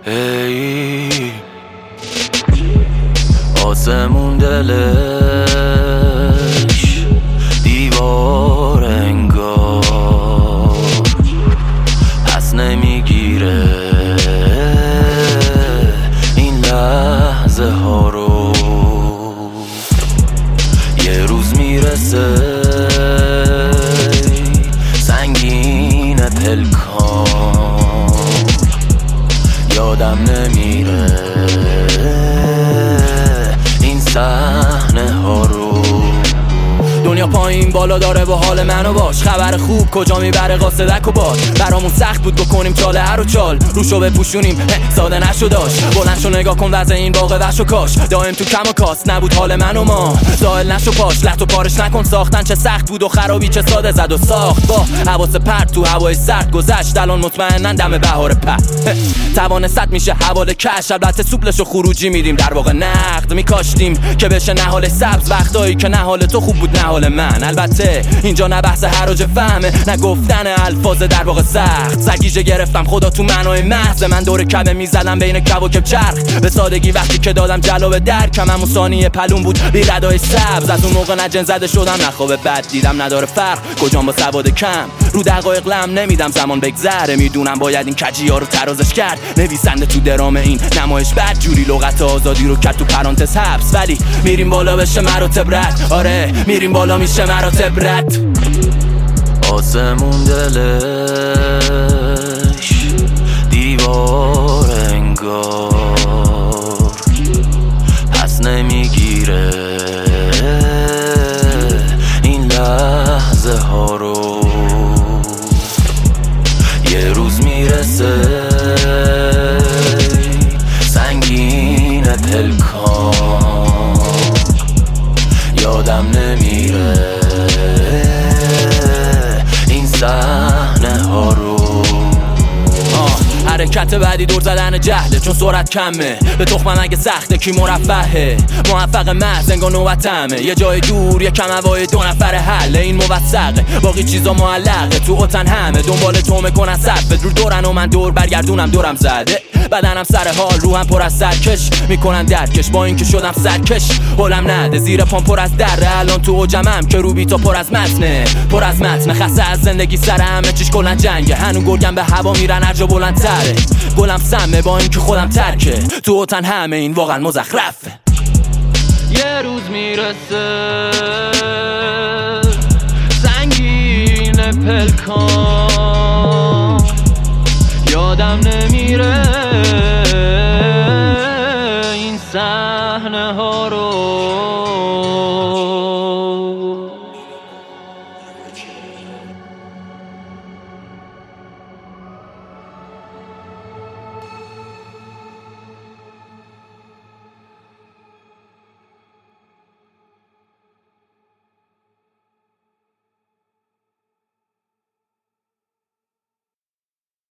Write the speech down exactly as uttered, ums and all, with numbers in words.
ای آسمون دلش دیوار انگار پس نمیگیره این لحظه ها رو. یه روز میرسه سنگین پلکان یادم نمیره این صحنه ها رو. دنیا پایین بالا داره با حال منو باش، خبر خوب کجا میبره قاصدک و باد. برامون سخت بود بکنیم چاله هر و چال، روشو بپوشونیم ساده نشو داشت. بلند شو نگاه کن وضع این باغ وحش و کاش، دائم تو کم و کاست نبود حال من و ما. زائل نشو پاش لخت و پارش نکن، ساختن چه سخت بود و خرابی چه ساده زد و ساخت. با حواس پرت تو هوای سرد گذشت، الان مطمئنن دم بهار پر توانست میشه حواله کش. البته سوپلش و خروجی میدیم در واقع نقد میکاشتیم که بشه نهال سبز، وقتایی که نهال تو خوب بود نهال من. البته اینجا نه بحث حراج فهمه نه گفتن الفاظ در واقع سخت. سگیجه گرفتم خدا تو منوی محض من، دور کبه میزدم بین کواکب چرخ به سادگی. وقتی که دادم جلو درکم همون ثانیه پلون بود بی ردای سبز. از اون موقع نه جن زده شدم نه خواب بد دیدم، نداره فرق کجام با سواد کم. رو دقایق لم نمیدم زمان بگذره، میدونم باید این کجی ها رو ترازش کرد. نویسنده تو درام این نمایش بد جوری لغت آزادی رو کرد تو پرانتز حبس. ولی میریم بالا بشه مراتب رد، آره میریم بالا میشه مراتب رد. آسمون دلش دیوار انگار پس نمیگیره این لحظه ها رو. یه روز میرسه سنگین پلکان یادم نمیره این صحنه ها رو. حرکت بعدی دور زدن جهله چون سرعت کمه، به تخمم اگه سخته کی مرفهه. موفق محض انگار نوبتمه، یه جای دور یه کم هوای دو نفر حل این موثقه. باقی چیزا معلقه تو اوتن همه دنبال تو میکنن صفت رو دورن و من دور برگردونم دورم زده. بدنم سر حال روحم پر از سرکش میکنن درکش، با اینکه شدم سرکش حالم نده. زیر پام پر از دره الان تو اوجمم که رو بیتا پر از متنه پر از متن. خسته از زندگی سر همه چیش کلا جنگه، هنو گرگم به هوا میرن هر جا بلندتره. گلم سمه با اینکه خودم ترکه تو اوتن همه این واقعا مزخرفه. یه روز میرسه سنگین پلکان یادم نمیره این صحنه ها رو.